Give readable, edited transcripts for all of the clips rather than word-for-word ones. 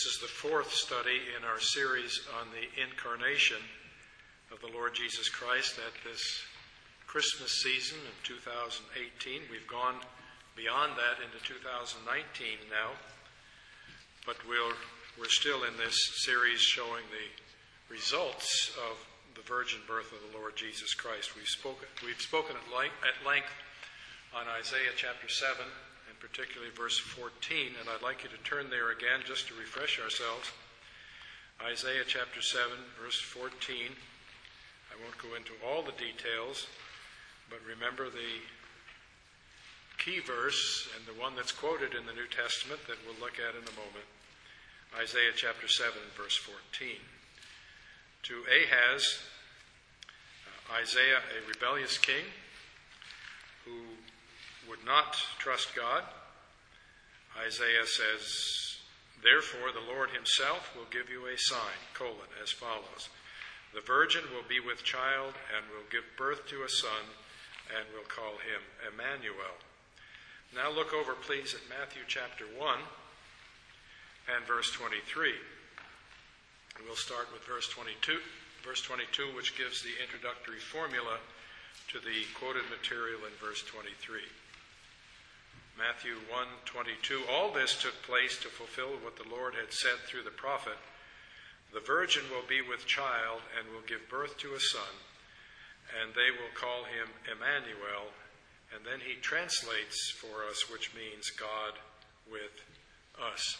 This is the fourth study in our series on the incarnation of the Lord Jesus Christ at this Christmas season of 2018. We've gone beyond that into 2019 now, but we're still in this series showing the results of the virgin birth of the Lord Jesus Christ. We've spoken at length on Isaiah chapter 7, and particularly verse 14, and I'd like you to turn there again just to refresh ourselves. Isaiah chapter 7, verse 14. I won't go into all the details, but remember the key verse and the one that's quoted in the New Testament that we'll look at in a moment. Isaiah chapter 7, verse 14. To Ahaz, Isaiah, a rebellious king who would not trust God, Isaiah says, "Therefore the Lord himself will give you a sign, as follows. The virgin will be with child and will give birth to a son and will call him Emmanuel." Now look over, please, at Matthew chapter 1 and verse 23. And we'll start with verse 22, which gives the introductory formula to the quoted material in verse 23. Matthew 1:22. All this took place to fulfill what the Lord had said through the prophet. The virgin will be with child and will give birth to a son, and they will call him Emmanuel. And then he translates for us, which means God with us.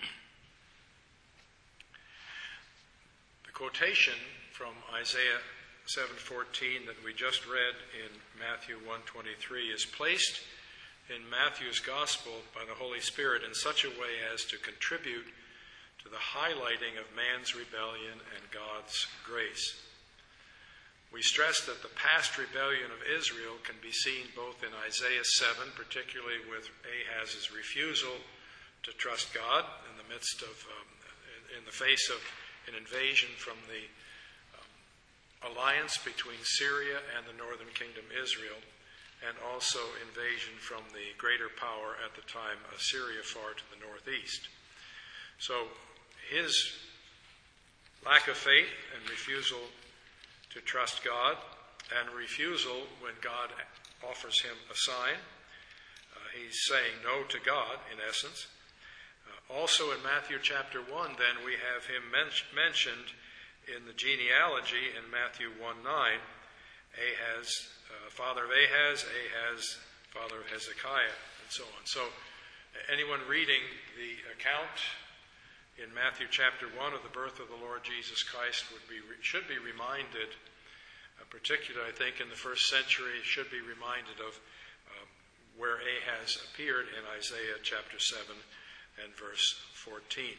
The quotation from Isaiah 7:14 that we just read in Matthew 1:23 is placed in Matthew's Gospel by the Holy Spirit in such a way as to contribute to the highlighting of man's rebellion and God's grace. We stress that the past rebellion of Israel can be seen both in Isaiah 7, particularly with Ahaz's refusal to trust God in the midst of, in the face of an invasion from the alliance between Syria and the northern kingdom Israel, and also invasion from the greater power at the time, Assyria, far to the northeast. So his lack of faith and refusal to trust God, and refusal when God offers him a sign, he's saying no to God, in essence. Also in Matthew chapter 1, then, we have him mentioned in the genealogy in Matthew 1:9, Ahaz, father of Ahaz, Ahaz, father of Hezekiah, and so on. So anyone reading the account in Matthew chapter 1 of the birth of the Lord Jesus Christ should be reminded, particularly I think in the first century, should be reminded of where Ahaz appeared in Isaiah chapter 7 and verse 14.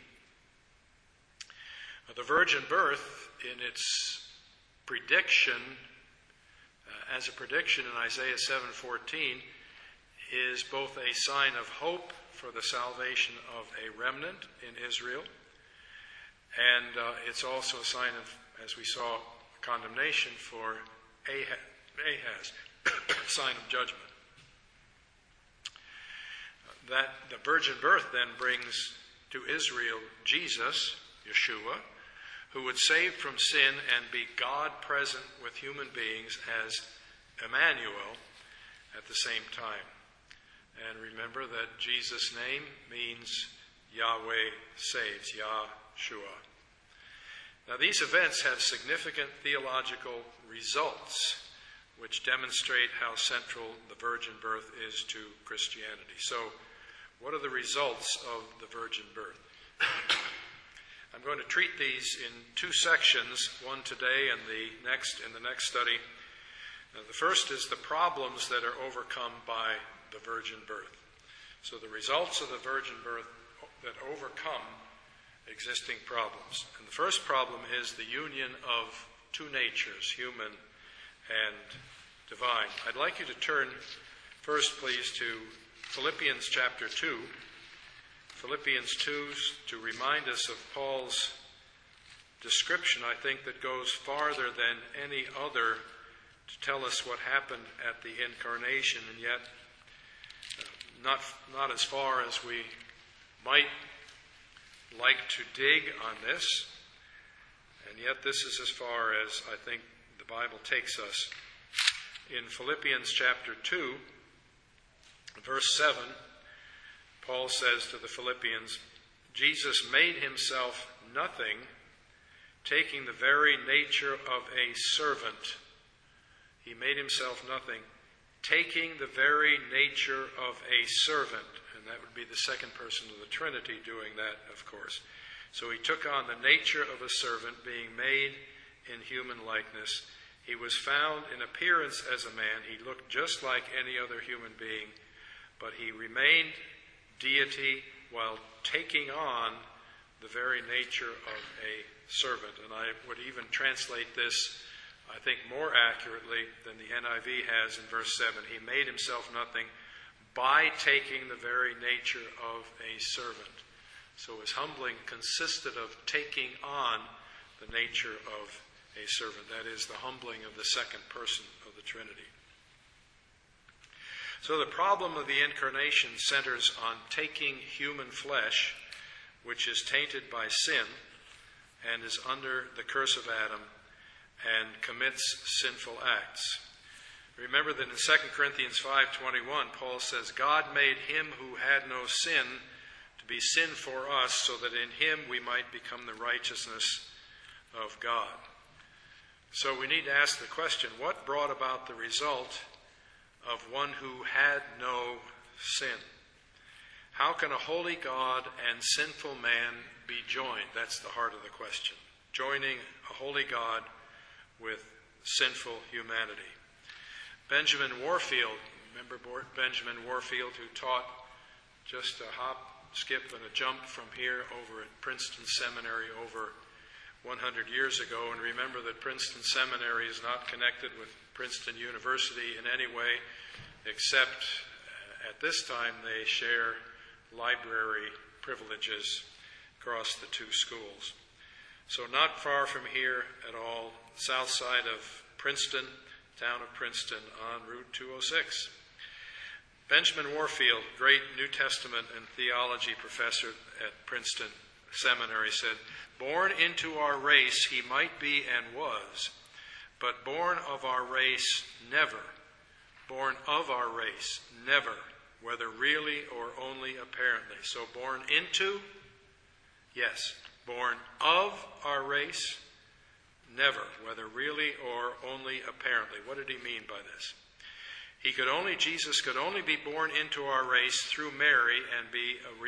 The virgin birth, in its prediction, as a prediction in Isaiah 7:14, is both a sign of hope for the salvation of a remnant in Israel, and it's also a sign of, as we saw, condemnation for Ahaz, sign of judgment. That the virgin birth then brings to Israel Jesus, Yeshua, who would save from sin and be God present with human beings as Emmanuel at the same time. And remember that Jesus' name means Yahweh saves, Yahshua. Now these events have significant theological results which demonstrate how central the virgin birth is to Christianity. So what are the results of the virgin birth? I'm going to treat these in two sections, one today and the next in the next study. The first is the problems that are overcome by the virgin birth. So the results of the virgin birth that overcome existing problems. And the first problem is the union of two natures, human and divine. I'd like you to turn first, please, to Philippians chapter 2. Philippians 2, to remind us of Paul's description, I think, that goes farther than any other to tell us what happened at the incarnation, and yet not as far as we might like to dig on this, and yet this is as far as I think the Bible takes us. In Philippians chapter 2, verse 7, Paul says to the Philippians, Jesus made himself nothing, taking the very nature of a servant. He made himself nothing, taking the very nature of a servant. And that would be the second person of the Trinity doing that, of course. So he took on the nature of a servant, being made in human likeness. He was found in appearance as a man. He looked just like any other human being, but he remained deity while taking on the very nature of a servant. And I would even translate this, I think, more accurately than the NIV has in verse 7. He made himself nothing by taking the very nature of a servant. So his humbling consisted of taking on the nature of a servant. That is the humbling of the second person of the Trinity. So the problem of the incarnation centers on taking human flesh, which is tainted by sin and is under the curse of Adam and commits sinful acts. Remember that in 2 Corinthians 5:21, Paul says, God made him who had no sin to be sin for us, so that in him we might become the righteousness of God. So we need to ask the question, what brought about the result of one who had no sin? How can a holy God and sinful man be joined? That's the heart of the question. Joining a holy God with sinful humanity. Benjamin Warfield, remember Benjamin Warfield, who taught just a hop, skip, and a jump from here over at Princeton Seminary over 100 years ago. And remember that Princeton Seminary is not connected with Princeton University in any way, except at this time they share library privileges across the two schools. So not far from here at all, south side of Princeton, town of Princeton, on Route 206. Benjamin Warfield, great New Testament and theology professor at Princeton Seminary, said, born into our race he might be and was, but born of our race never. Born of our race never, whether really or only apparently. So born into, yes. Born of our race, never, whether really or only apparently. What did he mean by this? Jesus could only be born into our race through Mary and be a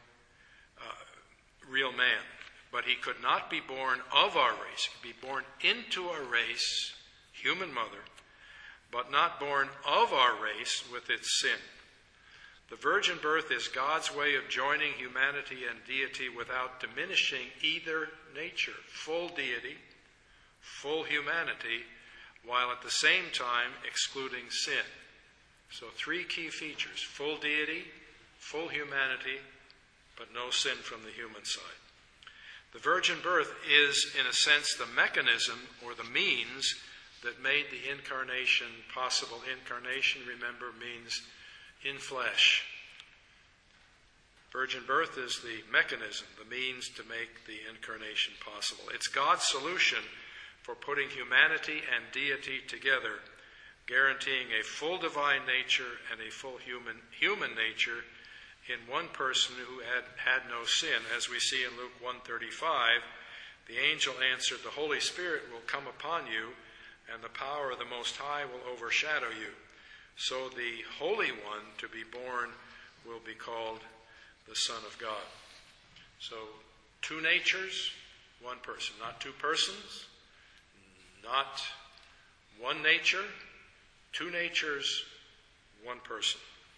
real man. But he could not be born of our race. He could be born into our race, human mother, but not born of our race with its sin. The virgin birth is God's way of joining humanity and deity without diminishing either nature. Full deity, full humanity, while at the same time excluding sin. So three key features: full deity, full humanity, but no sin from the human side. The virgin birth is, in a sense, the mechanism or the means that made the incarnation possible. Incarnation, remember, means in flesh. Virgin birth is the mechanism, the means to make the incarnation possible. It's God's solution for putting humanity and deity together, guaranteeing a full divine nature and a full human nature in one person who had no sin. As we see in Luke 1:35, the angel answered, the Holy Spirit will come upon you, and the power of the Most High will overshadow you. So the Holy One to be born will be called the Son of God. So two natures, one person. Not two persons, not one nature, two natures, one person.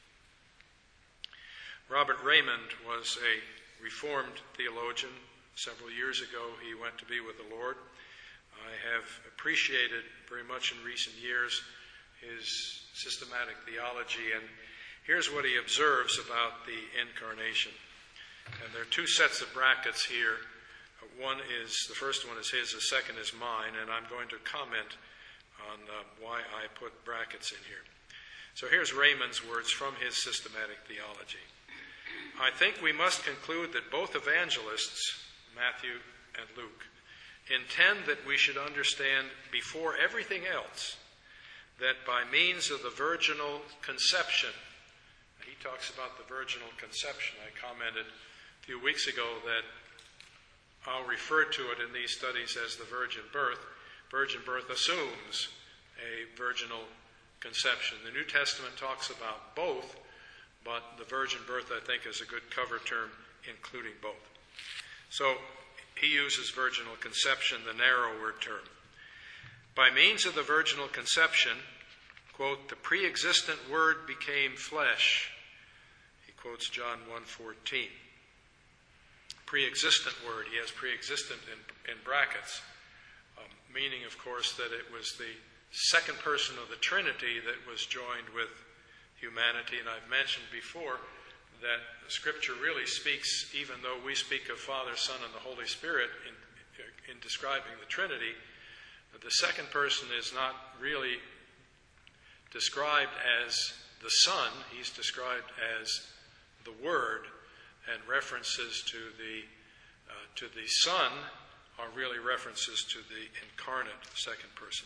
Robert Raymond was a Reformed theologian. Several years ago, he went to be with the Lord. I have appreciated very much in recent years his systematic theology, and here's what he observes about the incarnation. And there are two sets of brackets here. The first one is his, the second is mine, and I'm going to comment on why I put brackets in here. So here's Raymond's words from his systematic theology. I think we must conclude that both evangelists, Matthew and Luke, intend that we should understand before everything else that by means of the virginal conception, he talks about the virginal conception. I commented a few weeks ago that I'll refer to it in these studies as the virgin birth. Virgin birth assumes a virginal conception. The New Testament talks about both, but the virgin birth, I think, is a good cover term, including both. So he uses virginal conception, the narrower term. By means of the virginal conception, quote, the pre-existent Word became flesh. He quotes John 1:14. Pre-existent Word, he has pre-existent in brackets, meaning, of course, that it was the second person of the Trinity that was joined with humanity. And I've mentioned before that Scripture really speaks, even though we speak of Father, Son, and the Holy Spirit in describing the Trinity, the second person is not really described as the Son. He's described as the Word, and references to the Son are really references to the incarnate second person.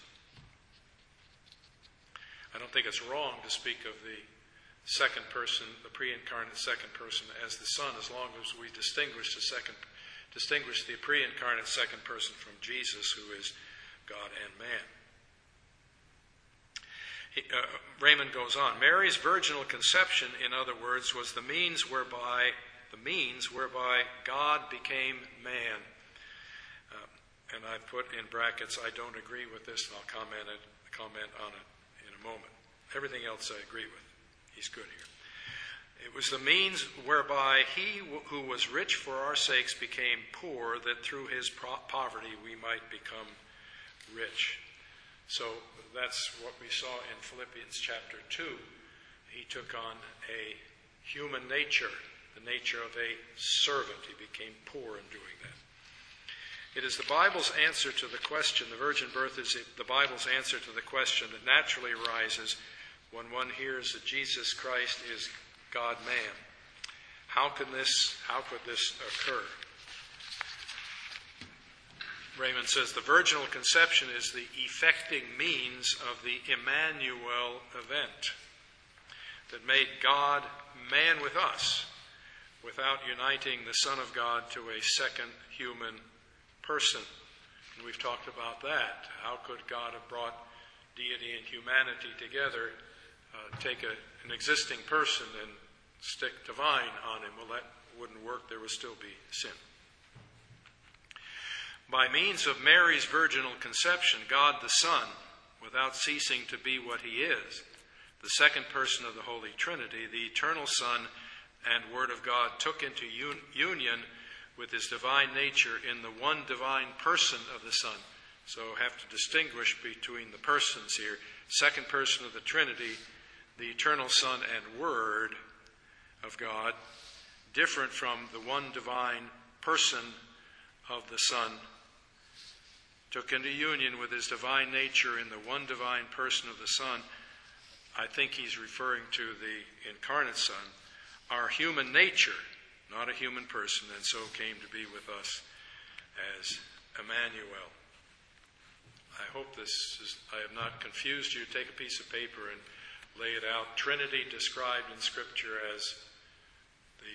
I don't think it's wrong to speak of the second person, the pre-incarnate second person, as the Son, as long as we distinguish the pre-incarnate second person from Jesus, who is God and man. Raymond goes on. Mary's virginal conception, in other words, was the means whereby God became man. And I put in brackets, I don't agree with this, and I'll comment on it in a moment. Everything else I agree with. He's good here. It was the means whereby he who was rich for our sakes became poor, that through his poverty we might become rich. So that's what we saw in Philippians chapter 2. He took on a human nature, the nature of a servant. He became poor in doing that. It is the Bible's answer to the question, the virgin birth is the Bible's answer to the question that naturally arises when one hears that Jesus Christ is God-man. How could this occur? Raymond says the virginal conception is the effecting means of the Emmanuel event that made God man with us without uniting the Son of God to a second human person. And we've talked about that. How could God have brought deity and humanity together, take an existing person and stick divine on him? Well, that wouldn't work. There would still be sin. By means of Mary's virginal conception, God the Son, without ceasing to be what he is, the second person of the Holy Trinity, the eternal Son and Word of God, took into union with his divine nature in the one divine person of the Son. So have to distinguish between the persons here. Second person of the Trinity, the eternal Son and Word of God, different from the one divine person of the Son, took into union with his divine nature in the one divine person of the Son. I think he's referring to the incarnate Son. Our human nature, not a human person, and so came to be with us as Emmanuel. I hope I have not confused you. Take a piece of paper and lay it out. Trinity described in Scripture as the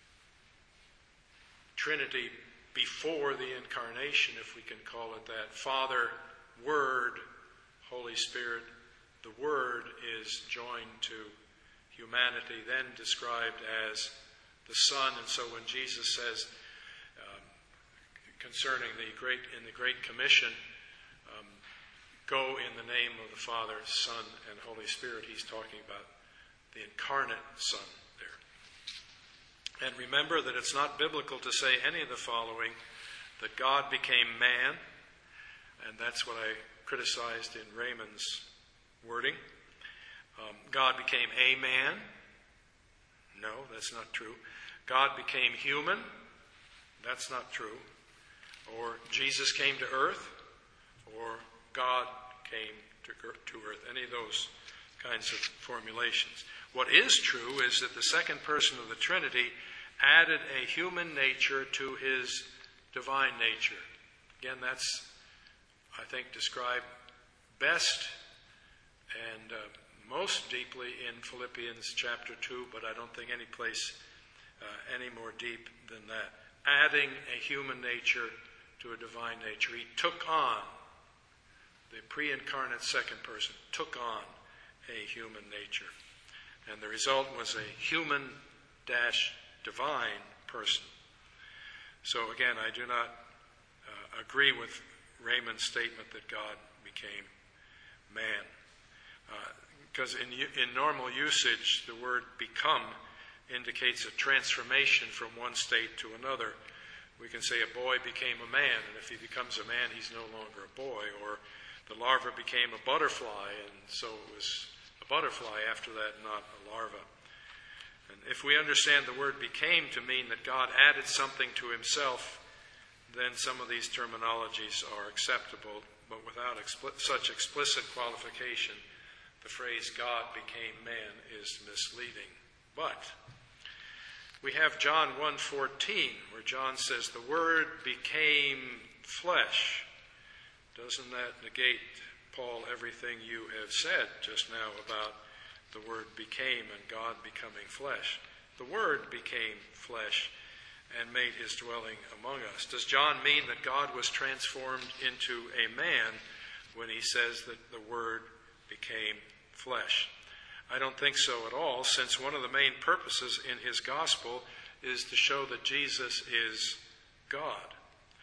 Trinity before the incarnation, if we can call it that. Father, Word, Holy Spirit. The Word is joined to humanity, then described as the Son. And so when Jesus says concerning the Great Commission, go in the name of the Father, Son, and Holy Spirit, he's talking about the incarnate Son there. And remember that it's not biblical to say any of the following, that God became man, and that's what I criticized in Raymond's wording. God became a man. No, that's not true. God became human. That's not true. Or Jesus came to earth. Or God came to earth. Any of those kinds of formulations. What is true is that the second person of the Trinity added a human nature to his divine nature. Again, that's, I think, described best and most deeply in Philippians chapter 2, but I don't think any place any more deep than that. Adding a human nature to a divine nature. He took on, the pre-incarnate second person took on a human nature. And the result was a human-divine person. So again, I do not agree with Raymond's statement that God became man. Because in normal usage, the word become indicates a transformation from one state to another. We can say a boy became a man, and if he becomes a man, he's no longer a boy. Or the larva became a butterfly, and so it was a butterfly after that, not a larva. And if we understand the word became to mean that God added something to himself, then some of these terminologies are acceptable, but without such explicit qualification, the phrase God became man is misleading. But we have John 1:14, where John says the Word became flesh. Doesn't that negate, Paul, everything you have said just now about the Word became and God becoming flesh? The Word became flesh and made his dwelling among us. Does John mean that God was transformed into a man when he says that the Word became flesh? I don't think so at all, since one of the main purposes in his gospel is to show that Jesus is God.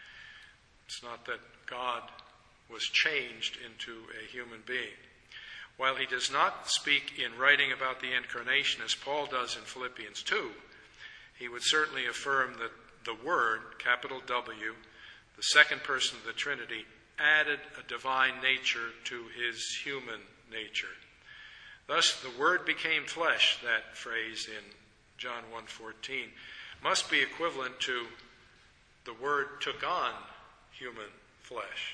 It's not that God was changed into a human being. While he does not speak in writing about the incarnation as Paul does in Philippians 2, he would certainly affirm that the Word, capital W, the second person of the Trinity, added a divine nature to his human nature. Thus, the Word became flesh, that phrase in John 1:14, must be equivalent to the Word took on human flesh.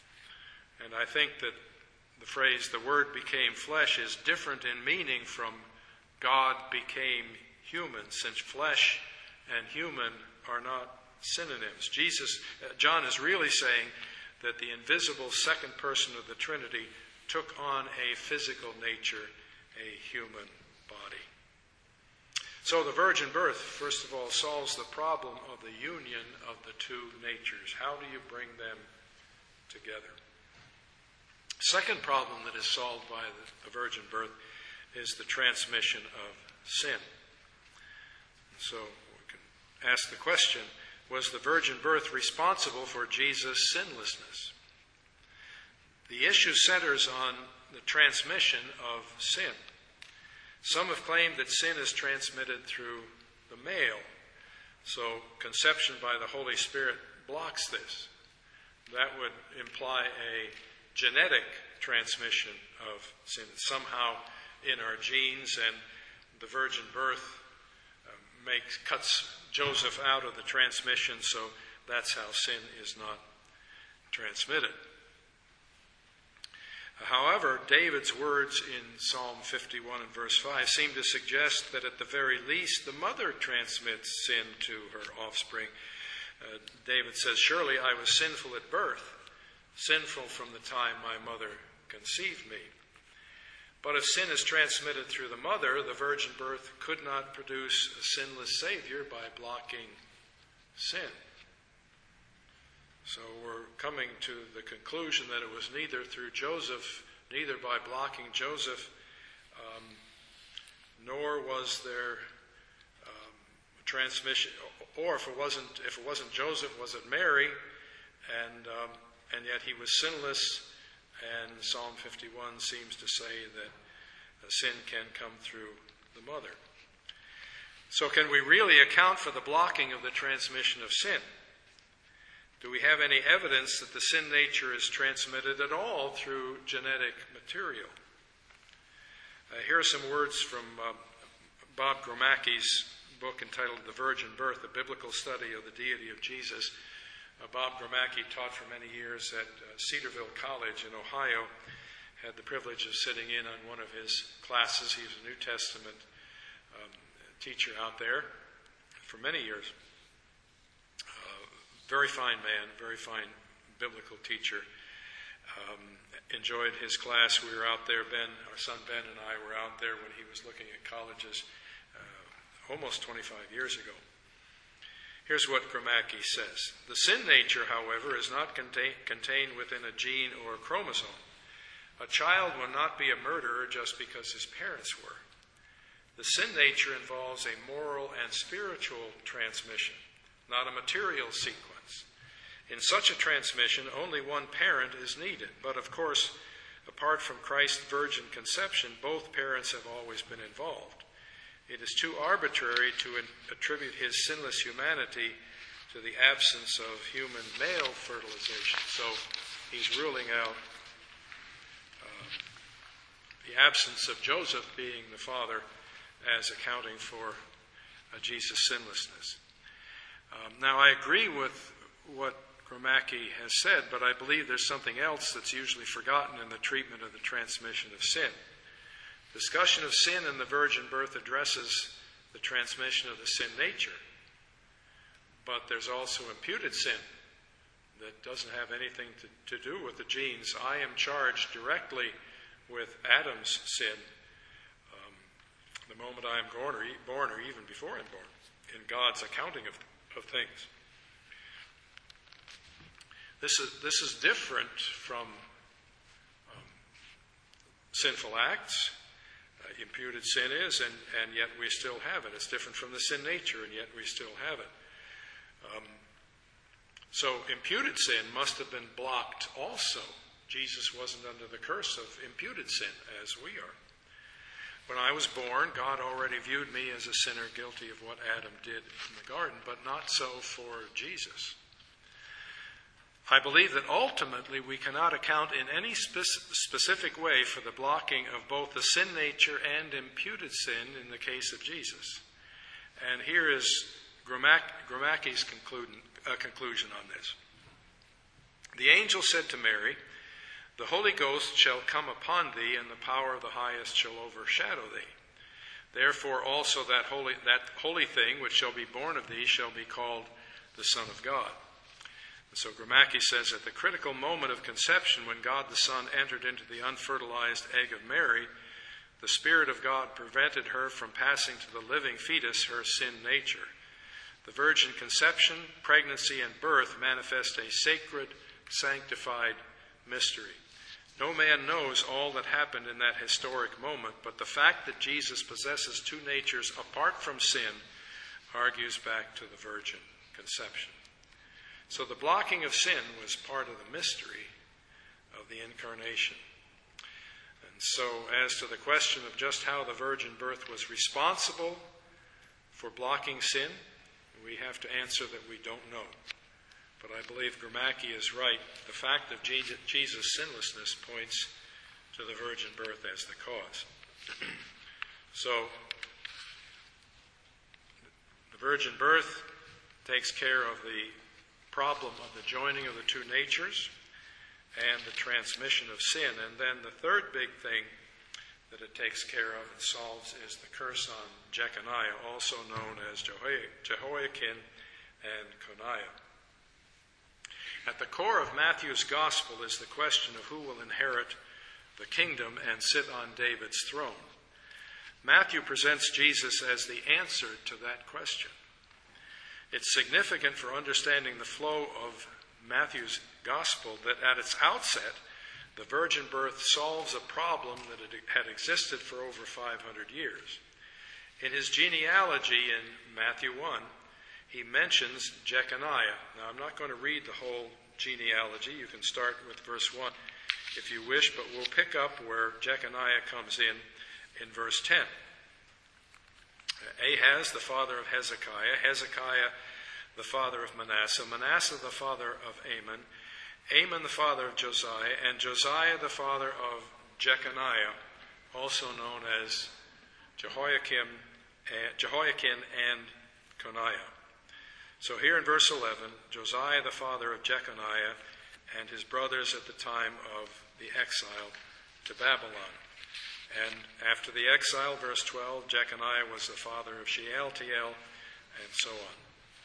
And I think that the phrase, the Word became flesh, is different in meaning from God became human, since flesh and human are not synonyms. John is really saying that the invisible second person of the Trinity took on a physical nature, a human body. So the virgin birth, first of all, solves the problem of the union of the two natures. How do you bring them together? Second problem that is solved by the virgin birth is the transmission of sin. So we can ask the question, was the virgin birth responsible for Jesus' sinlessness? The issue centers on the transmission of sin. Some have claimed that sin is transmitted through the male, so conception by the Holy Spirit blocks this. That would imply a genetic transmission of sin. Somehow in our genes, and the virgin birth cuts Joseph out of the transmission, so that's how sin is not transmitted. However, David's words in Psalm 51 and verse 5 seem to suggest that at the very least the mother transmits sin to her offspring. David says, "Surely I was sinful at birth, sinful from the time my mother conceived me." But if sin is transmitted through the mother, the virgin birth could not produce a sinless Savior by blocking sin. So we're coming to the conclusion that it was neither through Joseph, neither by blocking Joseph, nor was there transmission, or if it wasn't Joseph, was it Mary? And yet he was sinless, and Psalm 51 seems to say that sin can come through the mother. So can we really account for the blocking of the transmission of sin? Do we have any evidence that the sin nature is transmitted at all through genetic material? Here are some words from Bob Gromacki's book entitled The Virgin Birth, A Biblical Study of the Deity of Jesus. Bob Gromacki taught for many years at Cedarville College in Ohio, had the privilege of sitting in on one of his classes. He was a New Testament teacher out there for many years. Very fine man, very fine biblical teacher. Enjoyed his class. We were out there, our son Ben and I were out there when he was looking at colleges almost 25 years ago. Here's what Gromacki says. The sin nature, however, is not contained within a gene or a chromosome. A child will not be a murderer just because his parents were. The sin nature involves a moral and spiritual transmission, not a material sequence. In such a transmission, only one parent is needed. But of course, apart from Christ's virgin conception, both parents have always been involved. It is too arbitrary to attribute his sinless humanity to the absence of human male fertilization. So he's ruling out the absence of Joseph being the father as accounting for Jesus' sinlessness. Now, I agree with what Gromacki has said, but I believe there's something else that's usually forgotten in the treatment of the transmission of sin. Discussion of sin in the virgin birth addresses the transmission of the sin nature, but there's also imputed sin that doesn't have anything to do with the genes. I am charged directly with Adam's sin the moment I am born or even before I'm born, in God's accounting of things. This is different from sinful acts. Imputed sin is, and yet we still have it. It's different from the sin nature, and yet we still have it. So imputed sin must have been blocked also. Jesus wasn't under the curse of imputed sin as we are. When I was born, God already viewed me as a sinner guilty of what Adam did in the garden, but not so for Jesus. I believe that ultimately we cannot account in any specific way for the blocking of both the sin nature and imputed sin in the case of Jesus. And here is Gromacki's conclusion on this. The angel said to Mary, "The Holy Ghost shall come upon thee, and the power of the highest shall overshadow thee. Therefore also that holy thing which shall be born of thee shall be called the Son of God." And so Gromacki says, at the critical moment of conception, when God the Son entered into the unfertilized egg of Mary, the Spirit of God prevented her from passing to the living fetus her sin nature. The virgin conception, pregnancy, and birth manifest a sacred, sanctified mystery. No man knows all that happened in that historic moment, but the fact that Jesus possesses two natures apart from sin argues back to the virgin conception. So the blocking of sin was part of the mystery of the incarnation. And so as to the question of just how the virgin birth was responsible for blocking sin, we have to answer that we don't know. But I believe Gromacki is right. The fact of Jesus' sinlessness points to the virgin birth as the cause. So, the virgin birth takes care of the problem of the joining of the two natures and the transmission of sin. And then the third big thing that it takes care of and solves is the curse on Jeconiah, also known as Jehoiakim and Coniah. At the core of Matthew's gospel is the question of who will inherit the kingdom and sit on David's throne. Matthew presents Jesus as the answer to that question. It's significant for understanding the flow of Matthew's gospel that at its outset, the virgin birth solves a problem that had existed for over 500 years. In his genealogy in Matthew 1, he mentions Jeconiah. Now, I'm not going to read the whole genealogy. You can start with verse 1 if you wish, but we'll pick up where Jeconiah comes in verse 10. Ahaz, the father of Hezekiah. Hezekiah, the father of Manasseh. Manasseh, the father of Amon. Amon, the father of Josiah. And Josiah, the father of Jeconiah, also known as Jehoiakim and Coniah. So here in verse 11, Josiah, the father of Jeconiah, and his brothers at the time of the exile to Babylon. And after the exile, verse 12, Jeconiah was the father of Shealtiel, and so on.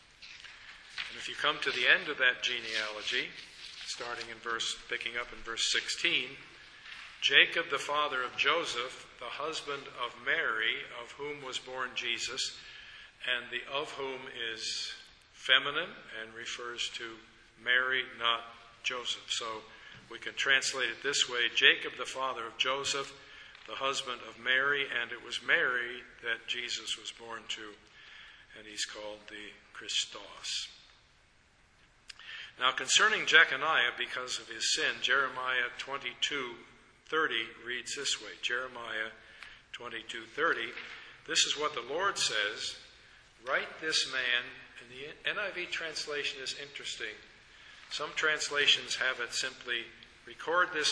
And if you come to the end of that genealogy, picking up in verse 16, Jacob, the father of Joseph, the husband of Mary, of whom was born Jesus, and the of whom is feminine and refers to Mary, not Joseph. So we can translate it this way: Jacob, the father of Joseph, the husband of Mary, and it was Mary that Jesus was born to, and he's called the Christos. Now concerning Jeconiah, because of his sin, Jeremiah 22:30 reads this way. Jeremiah 22:30, this is what the Lord says: write this man, and the NIV translation is interesting. Some translations have it simply, record this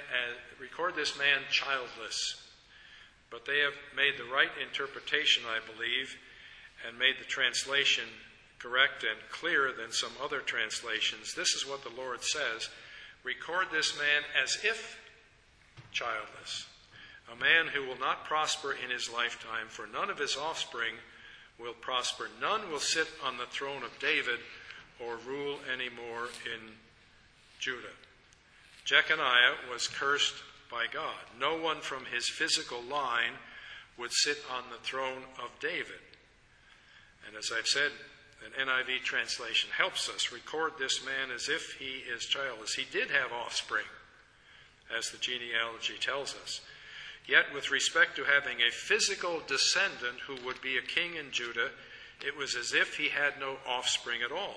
man childless. But they have made the right interpretation, I believe, and made the translation correct and clearer than some other translations. This is what the Lord says: record this man as if childless, a man who will not prosper in his lifetime, for none of his offspring will prosper. None will sit on the throne of David or rule anymore in Judah. Jeconiah was cursed by God. No one from his physical line would sit on the throne of David. And as I've said, an NIV translation helps us record this man as if he is childless. He did have offspring, as the genealogy tells us. Yet with respect to having a physical descendant who would be a king in Judah, it was as if he had no offspring at all.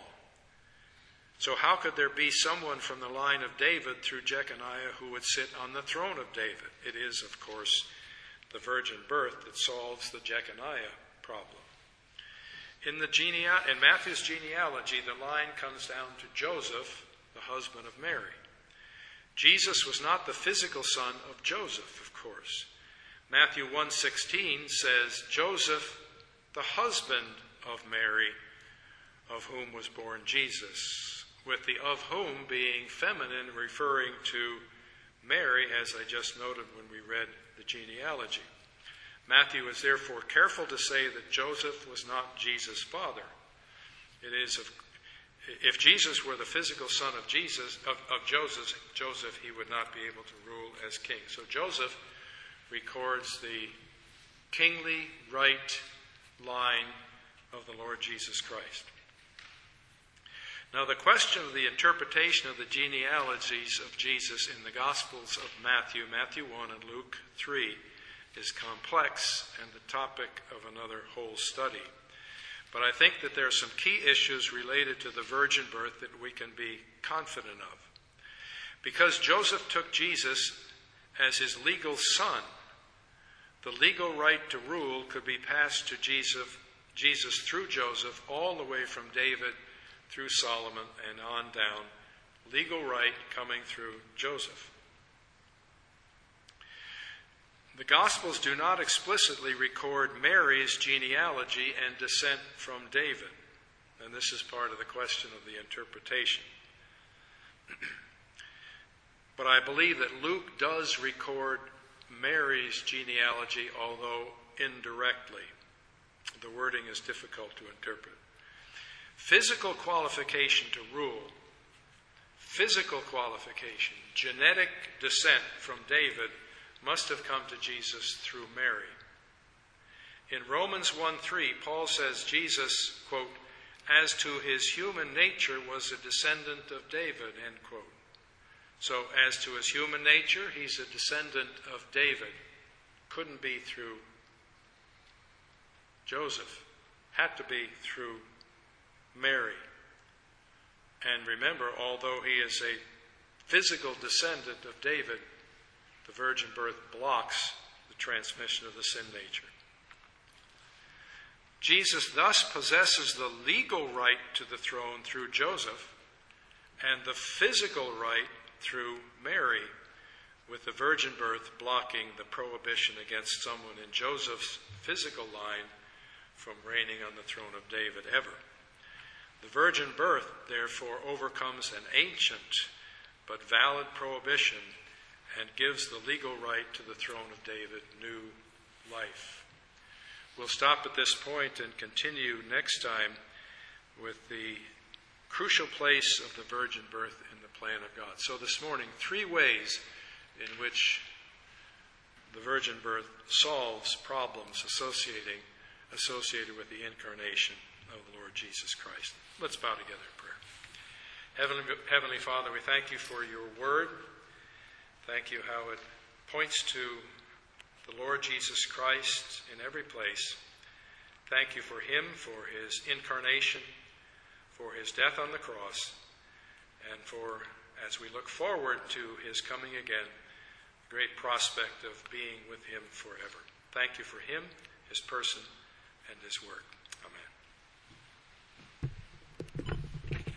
So how could there be someone from the line of David through Jeconiah who would sit on the throne of David? It is, of course, the virgin birth that solves the Jeconiah problem. In Matthew's genealogy, the line comes down to Joseph, the husband of Mary. Jesus was not the physical son of Joseph, of course. Matthew 1:16 says, Joseph, the husband of Mary, of whom was born Jesus, with the of whom being feminine, referring to Mary, as I just noted when we read the genealogy. Matthew is therefore careful to say that Joseph was not Jesus' father. It is, if Jesus were the physical son of Joseph, he would not be able to rule as king. So Joseph records the kingly right line of the Lord Jesus Christ. Now the question of the interpretation of the genealogies of Jesus in the Gospels of Matthew 1 and Luke 3, is complex and the topic of another whole study. But I think that there are some key issues related to the virgin birth that we can be confident of. Because Joseph took Jesus as his legal son, the legal right to rule could be passed to Jesus through Joseph all the way from David through Solomon and on down. Legal right coming through Joseph. The Gospels do not explicitly record Mary's genealogy and descent from David. And this is part of the question of the interpretation. But I believe that Luke does record Mary's genealogy, although indirectly. The wording is difficult to interpret. Physical qualification to rule, physical qualification, genetic descent from David must have come to Jesus through Mary. In Romans 1:3, Paul says Jesus, quote, as to his human nature was a descendant of David, end quote. So as to his human nature, he's a descendant of David. Couldn't be through Joseph. Had to be through Mary. And remember, although he is a physical descendant of David, the virgin birth blocks the transmission of the sin nature. Jesus thus possesses the legal right to the throne through Joseph and the physical right through Mary, with the virgin birth blocking the prohibition against someone in Joseph's physical line from reigning on the throne of David ever. The virgin birth, therefore, overcomes an ancient but valid prohibition and gives the legal right to the throne of David new life. We'll stop at this point and continue next time with the crucial place of the virgin birth in the plan of God. So this morning, 3 ways in which the virgin birth solves problems associated with the incarnation of the Lord Jesus Christ. Let's bow together in prayer. Heavenly Father, we thank you for your word. Thank you how it points to the Lord Jesus Christ in every place. Thank you for him, for his incarnation, for his death on the cross, and for, as we look forward to his coming again, the great prospect of being with him forever. Thank you for him, his person, and his work.